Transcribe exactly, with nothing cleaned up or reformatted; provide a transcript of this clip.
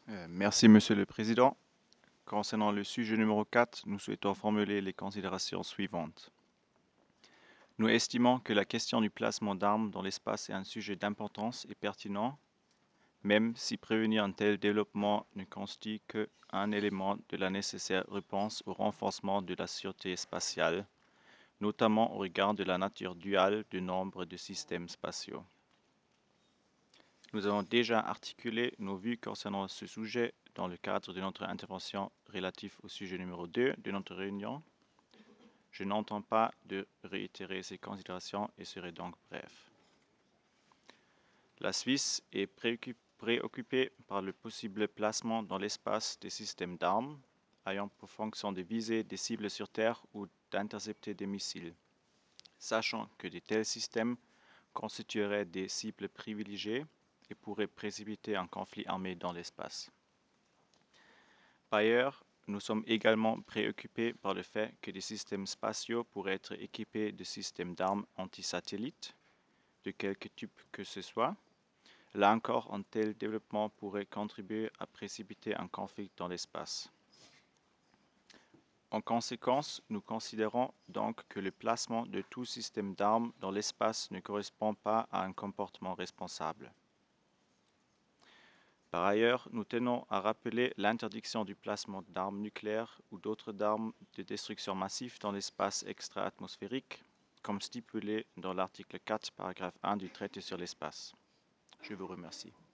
Euh, Merci, Monsieur le Président. Concernant le sujet numéro quatre, nous souhaitons formuler les considérations suivantes. Nous estimons que la question du placement d'armes dans l'espace est un sujet d'importance et pertinent, même si prévenir un tel développement ne constitue qu'un élément de la nécessaire réponse au renforcement de la sûreté spatiale, notamment au regard de la nature duale de nombre de systèmes spatiaux. Nous avons déjà articulé nos vues concernant ce sujet dans le cadre de notre intervention relative au sujet numéro deux de notre réunion. Je n'entends pas de réitérer ces considérations et serai donc bref. La Suisse est préoccupée par le possible placement dans l'espace des systèmes d'armes ayant pour fonction de viser des cibles sur Terre ou d'intercepter des missiles, sachant que de tels systèmes constitueraient des cibles privilégiées et pourraient précipiter un conflit armé dans l'espace. Par ailleurs, nous sommes également préoccupés par le fait que des systèmes spatiaux pourraient être équipés de systèmes d'armes anti-satellites, de quelque type que ce soit. Là encore, un tel développement pourrait contribuer à précipiter un conflit dans l'espace. En conséquence, nous considérons donc que le placement de tout système d'armes dans l'espace ne correspond pas à un comportement responsable. Par ailleurs, nous tenons à rappeler l'interdiction du placement d'armes nucléaires ou d'autres armes de destruction massive dans l'espace extra-atmosphérique, comme stipulé dans l'article quatre, paragraphe un du traité sur l'espace. Je vous remercie.